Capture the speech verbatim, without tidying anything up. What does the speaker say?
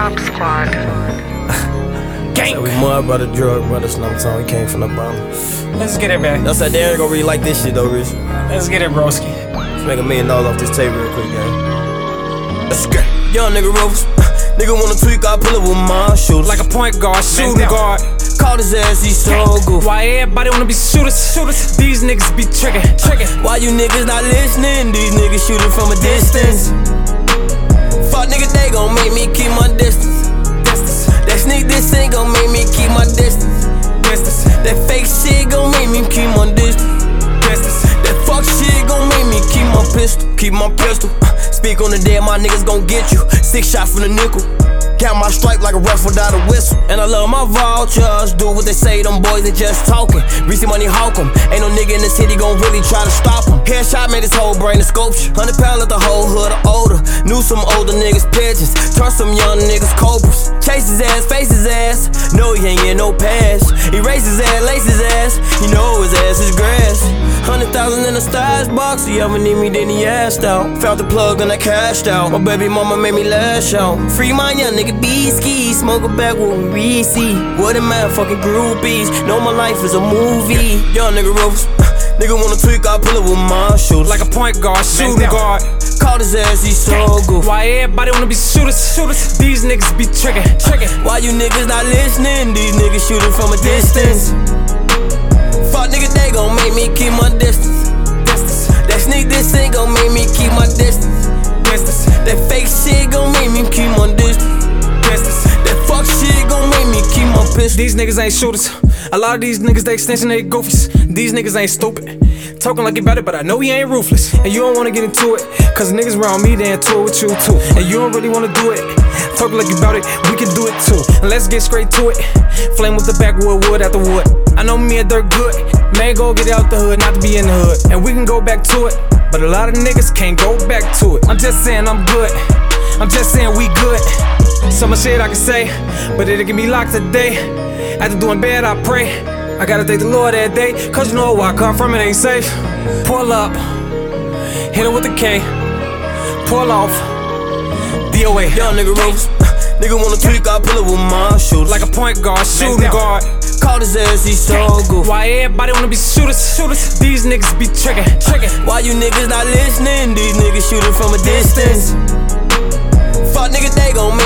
Mob Squad. Gang. So we mud brother, drug brother, slum song. We came from the bottom. Let's get it back. No, said they ain't gonna really like this shit though, Rich. Let's get it, broski. Let's make a million dollars off this tape real quick, gang. Let's go. Young nigga Rufus. Nigga wanna tweak, I pull up with my shooters. Like a point guard, shooting guard. Caught his ass, he so good. Why everybody wanna be shooters? Shooters. These niggas be tricking, tricking. Why you niggas not listening? These niggas shooting from a distance. Fuck nigga, they gon' make me keep my distance. Distance. That sneak this ain't gon' make me keep my distance. Distance. That fake shit gon' make me keep my distance. Distance. That fuck shit gon' make me keep my pistol. Keep my pistol. Uh, speak on the dead, my niggas gon' get you. Six shot from the nickel. Count my stripe like a ref without a whistle. And I love my vultures. Do what they say, them boys ain't just talking. Greasy money hawk 'em. Ain't no nigga in the city gon' really try to stop 'em. Headshot made his whole brain a sculpture. Hundred pound let the whole hood or older. Knew some older niggas pigeons. Turn some young niggas cobras. Chase his ass, face his ass. No, he ain't get no pass. Erase his ass, lace his ass. You know his ass is grass. Hundred thousand in the stars box. You ever need me, then he asked out. Found the plug and I cashed out. My baby mama made me lash out. Free my young nigga B-ski. Smoke a back with we see. What am I fucking groupies? Know my life is a movie. Young nigga Rufus. Nigga wanna tweak, I pull up with my shooters. Like a point guard, shooting guard. Caught his ass, he so good. Why everybody wanna be shooters? Shooters. These niggas be tricking, tricking. Why you niggas not listening? These niggas shooting from a distance. Fuck nigga, they gon' make me keep my distance. Distance. That sneak this ain't gon' make me keep my distance. Distance. That fake shit gon' make me keep my distance. Distance. That fuck shit gon' make me keep my pistol. These niggas ain't shooters. A lot of these niggas, they extension, they goofies. These niggas ain't stupid. Talking like he about it, but I know he ain't ruthless. And you don't wanna get into it, cause niggas around me, they into it with you too. And you don't really wanna do it. Talking like you about it, we can do it too. And let's get straight to it. Flame with the backwood, wood after wood. I know me and Dirt good. Man, go get out the hood, not to be in the hood. And we can go back to it, but a lot of niggas can't go back to it. I'm just saying I'm good. I'm just saying we good. So much shit I can say, but it can be locked today. After doing bad, I pray. I gotta thank the Lord that day, cause you know where I come from, it ain't safe. Pull up, hit it with the K. Pull off, D O A. Young nigga Rufus. Nigga wanna tweak, I pull up with my shooters. Like a point guard, shooting guard. Caught his ass, he so good. Why everybody wanna be shooters? Shooters. These niggas be tricking, tricking. Why you niggas not listening? These niggas shooting from a distance. Fuck nigga, they gon'